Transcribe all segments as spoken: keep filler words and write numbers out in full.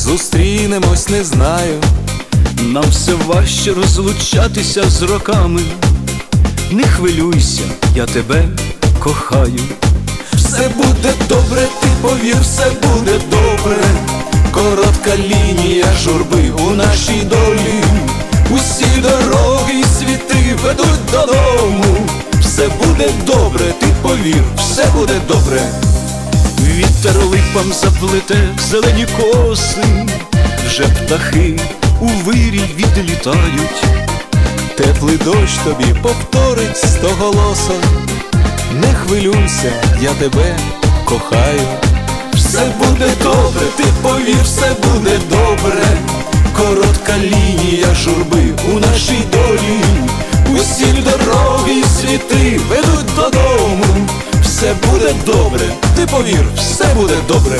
зустрінемось, не знаю. Нам все важче розлучатися з роками. Не хвилюйся, я тебе кохаю. Все буде добре, ти повір, все буде добре. Коротка лінія журби у нашій долі. Усі дороги і світи ведуть додому. Все буде добре, ти повір, все буде добре. Вітер липам заплете зелені коси, вже птахи у вирій відлітають. Теплий дощ тобі повторить стоголосо. Не хвилюйся, я тебе кохаю. Все буде добре, ти повір, все буде добре. Коротка лінія журби у нашій долі. Усі дороги і світи ведуть додому. Все буде добре, ти повір, все буде добре.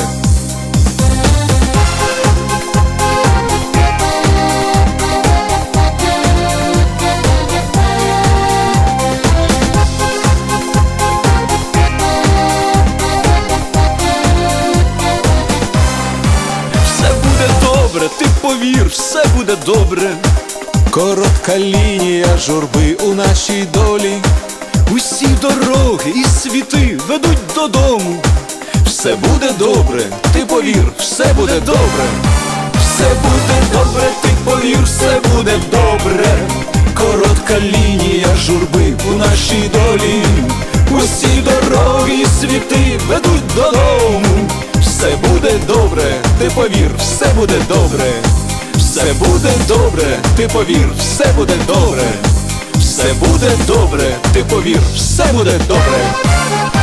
Ти повір, все буде добре. Коротка лінія журби у нашій долі. Усі дороги і світи ведуть додому. Все буде добре, ти повір, все буде добре. Все буде добре, ти повір, все буде добре. Коротка лінія журби у нашій долі. Усі дороги і світи ведуть додому. Все буде добре, ти повір, все буде добре. Все буде добре, ти повір, все буде добре. Все буде добре, ти повір, все буде добре.